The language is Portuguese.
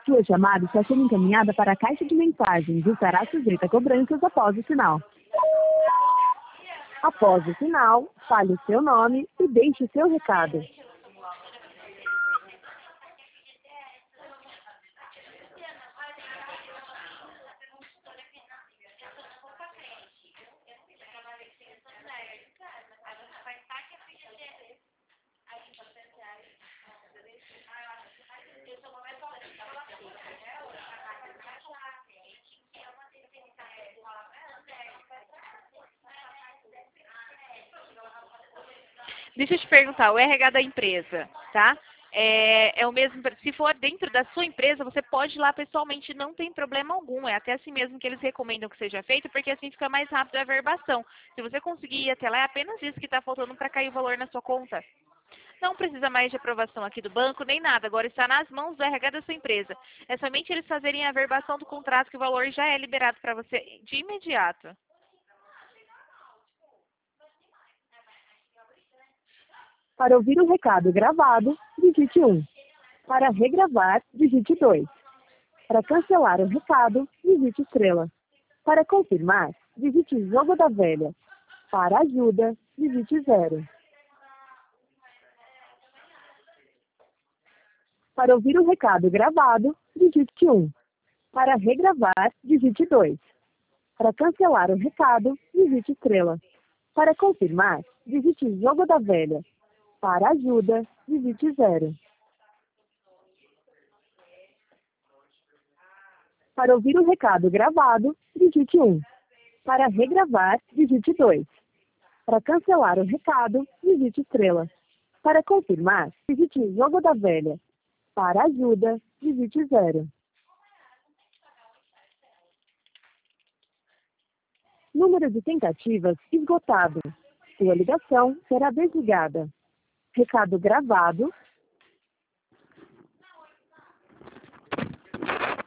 Sua chamada está sendo encaminhada para a caixa de mensagens e estará sujeita a cobranças após o sinal. Após o sinal, fale o seu nome e deixe o seu recado. Deixa eu te perguntar, o RH da empresa, tá? É o mesmo, se for dentro da sua empresa, você pode ir lá pessoalmente, não tem problema algum. É até assim mesmo que eles recomendam que seja feito, porque assim fica mais rápido a verbação. Se você conseguir ir até lá, é apenas isso que está faltando para cair o valor na sua conta. Não precisa mais de aprovação aqui do banco, nem nada. Agora está nas mãos do RH da sua empresa. É somente eles fazerem a verbação do contrato que o valor já é liberado para você de imediato. Para ouvir o recado gravado, digite 1. Para regravar, digite 2. Para cancelar o recado, digite estrela. Para confirmar, digite jogo da velha. Para ajuda, digite 0. Para ouvir o recado gravado, digite 1. Para regravar, digite 2. Para cancelar o recado, digite estrela. Para confirmar, digite jogo da velha. Para ajuda, digite 0. Para ouvir o recado gravado, digite 1. Para regravar, digite 2. Para cancelar o recado, digite estrela. Para confirmar, digite jogo da velha. Para ajuda, digite 0. Número de tentativas esgotado. Sua ligação será desligada. Recado gravado